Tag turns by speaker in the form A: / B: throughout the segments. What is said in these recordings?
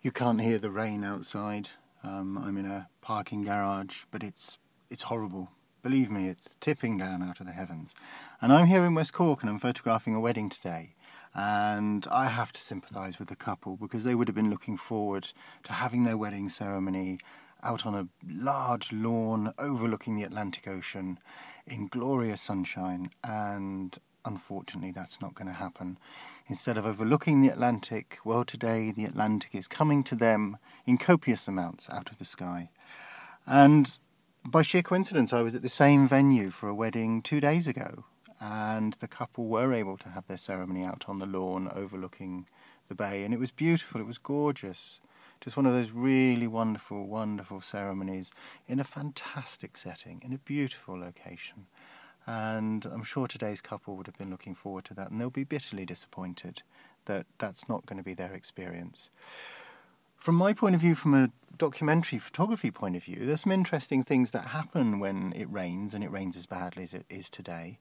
A: You can't hear the rain outside. I'm in a parking garage, but it's horrible. Believe me, it's tipping down out of the heavens. And I'm here in West Cork and I'm photographing a wedding today. And I have to sympathise with the couple because they would have been looking forward to having their wedding ceremony out on a large lawn overlooking the Atlantic Ocean in glorious sunshine, and unfortunately that's not going to happen. Instead of overlooking the Atlantic, well, today the Atlantic is coming to them in copious amounts out of the sky. And by sheer coincidence, I was at the same venue for a wedding 2 days ago, and the couple were able to have their ceremony out on the lawn overlooking the bay, and it was beautiful, it was gorgeous. Just one of those really wonderful, wonderful ceremonies in a fantastic setting, in a beautiful location. And I'm sure today's couple would have been looking forward to that, and they'll be bitterly disappointed that that's not going to be their experience. From my point of view, from a documentary photography point of view, there's some interesting things that happen when it rains, and it rains as badly as it is today.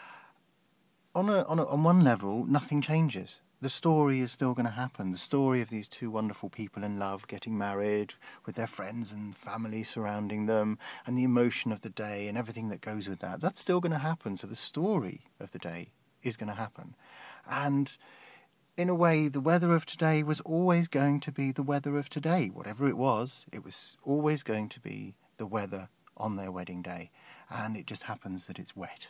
A: On one level, nothing changes. The story is still going to happen. The story of these two wonderful people in love getting married with their friends and family surrounding them, and the emotion of the day and everything that goes with that, that's still going to happen. So the story of the day is going to happen. And in a way, the weather of today was always going to be the weather of today. Whatever it was always going to be the weather on their wedding day. And it just happens that it's wet.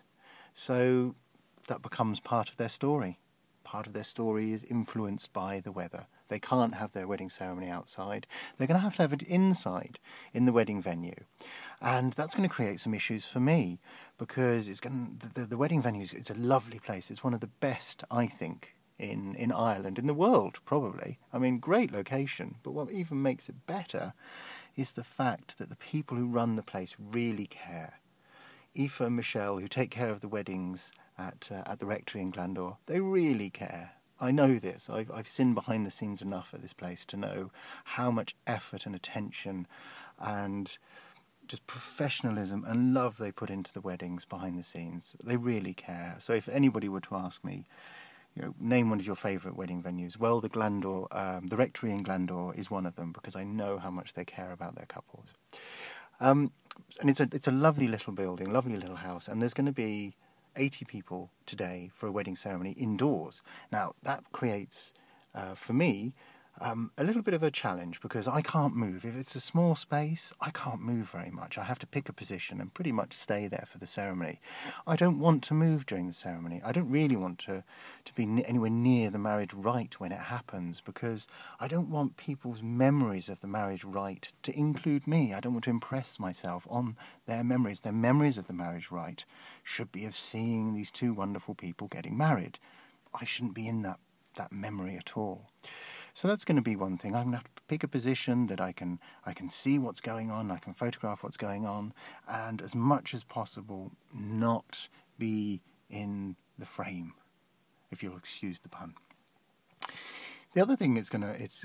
A: So that becomes part of their story. Part of their story is influenced by the weather. They can't have their wedding ceremony outside. They're going to have it inside in the wedding venue. And that's going to create some issues for me because the wedding venue is a lovely place. It's one of the best, I think, in Ireland, in the world, probably. I mean, great location. But what even makes it better is the fact that the people who run the place really care. Aoife and Michelle, who take care of the weddings at the rectory in Glandore, they really care. I know this. I've seen behind the scenes enough at this place to know how much effort and attention and just professionalism and love they put into the weddings behind the scenes. They really care. So if anybody were to ask me, name one of your favourite wedding venues, well, the Glandore, the rectory in Glandore is one of them because I know how much they care about their couples. And it's a lovely little building, lovely little house, and there's going to be 80 people today for a wedding ceremony indoors. Now, that creates, for me, a little bit of a challenge because I can't move. If it's a small space, I can't move very much. I have to pick a position and pretty much stay there for the ceremony. I don't want to move during the ceremony. I don't really want to be anywhere near the marriage rite when it happens because I don't want people's memories of the marriage rite to include me. I don't want to impress myself on their memories. Their memories of the marriage rite should be of seeing these two wonderful people getting married. I shouldn't be in that memory at all. So that's going to be one thing. I'm going to have to pick a position that I can see what's going on, I can photograph what's going on, and as much as possible not be in the frame, if you'll excuse the pun. The other thing that's going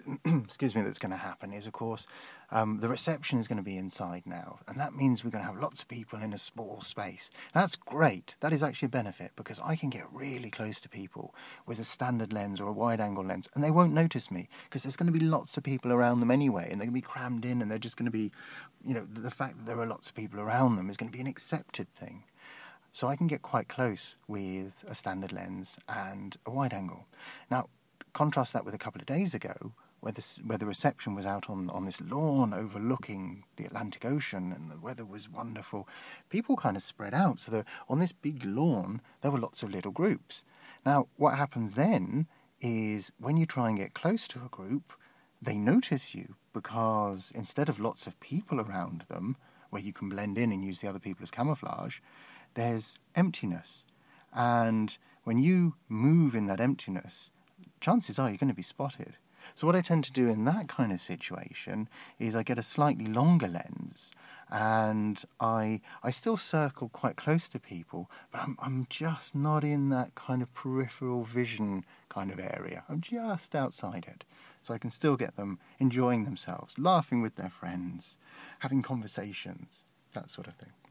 A: to happen is, of course, the reception is going to be inside now, and that means we're going to have lots of people in a small space. That's great. That is actually a benefit because I can get really close to people with a standard lens or a wide-angle lens, and they won't notice me because there's going to be lots of people around them anyway, and they're going to be crammed in, and they're just going to be, the fact that there are lots of people around them is going to be an accepted thing. So I can get quite close with a standard lens and a wide-angle. Now, contrast that with a couple of days ago, where the reception was out on this lawn overlooking the Atlantic Ocean, and the weather was wonderful. People kind of spread out, so on this big lawn there were lots of little groups. Now, what happens then is when you try and get close to a group, they notice you because instead of lots of people around them, where you can blend in and use the other people as camouflage, there's emptiness. And when you move in that emptiness, chances are you're going to be spotted. So what I tend to do in that kind of situation is I get a slightly longer lens and I still circle quite close to people, but I'm just not in that kind of peripheral vision kind of area. I'm just outside it. So I can still get them enjoying themselves, laughing with their friends, having conversations, that sort of thing.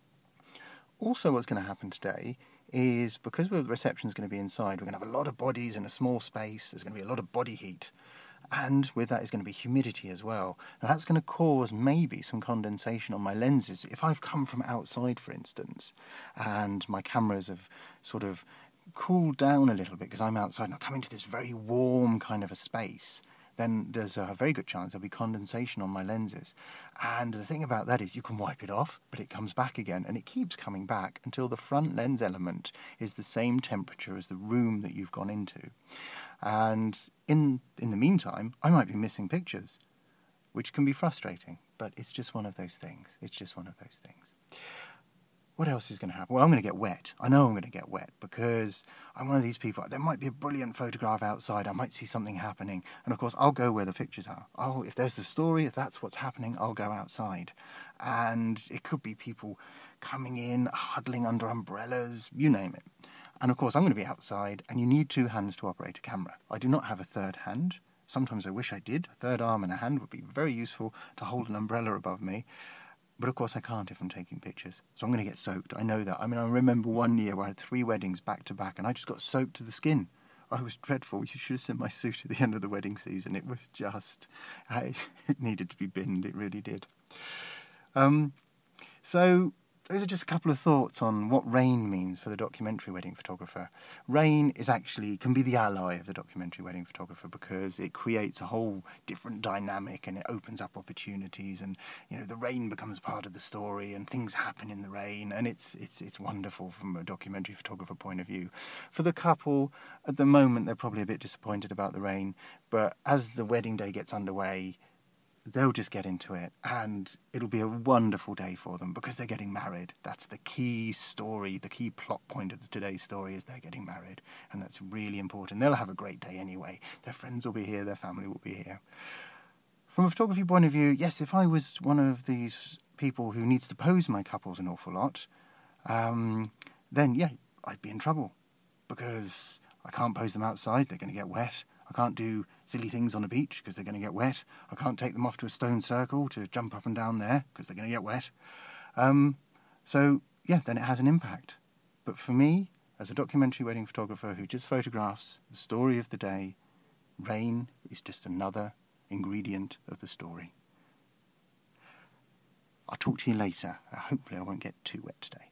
A: Also, what's going to happen today is because the reception is going to be inside, we're going to have a lot of bodies in a small space. There's going to be a lot of body heat. And with that is going to be humidity as well. Now that's going to cause maybe some condensation on my lenses. If I've come from outside, for instance, and my cameras have sort of cooled down a little bit because I'm outside and I come into this very warm kind of a space, then there's a very good chance there'll be condensation on my lenses. And the thing about that is you can wipe it off, but it comes back again, and it keeps coming back until the front lens element is the same temperature as the room that you've gone into. And in the meantime, I might be missing pictures, which can be frustrating, but it's just one of those things. It's just one of those things. What else is going to happen? Well, I'm going to get wet. I know I'm going to get wet because I'm one of these people. There might be a brilliant photograph outside. I might see something happening. And of course, I'll go where the pictures are. If there's the story, if that's what's happening, I'll go outside. And it could be people coming in, huddling under umbrellas, you name it. And of course, I'm going to be outside, and you need two hands to operate a camera. I do not have a third hand. Sometimes I wish I did. A third arm and a hand would be very useful to hold an umbrella above me. But of course I can't if I'm taking pictures. So I'm going to get soaked. I know that. I mean, I remember one year where I had 3 weddings back to back, and I just got soaked to the skin. I was dreadful. You should have seen my suit at the end of the wedding season. It was just... it needed to be binned. It really did. So those are just a couple of thoughts on what rain means for the documentary wedding photographer. Rain can be the ally of the documentary wedding photographer because it creates a whole different dynamic and it opens up opportunities, and the rain becomes part of the story and things happen in the rain, and it's wonderful from a documentary photographer point of view. For the couple, at the moment they're probably a bit disappointed about the rain, but as the wedding day gets underway, they'll just get into it, and it'll be a wonderful day for them because they're getting married. That's the key story, the key plot point of today's story is they're getting married, and that's really important. They'll have a great day anyway. Their friends will be here, their family will be here. From a photography point of view, yes, if I was one of these people who needs to pose my couples an awful lot, then yeah, I'd be in trouble because I can't pose them outside, they're going to get wet. I can't do silly things on a beach because they're going to get wet. I can't take them off to a stone circle to jump up and down there because they're going to get wet. So, yeah, then it has an impact. But for me, as a documentary wedding photographer who just photographs the story of the day, rain is just another ingredient of the story. I'll talk to you later. Hopefully I won't get too wet today.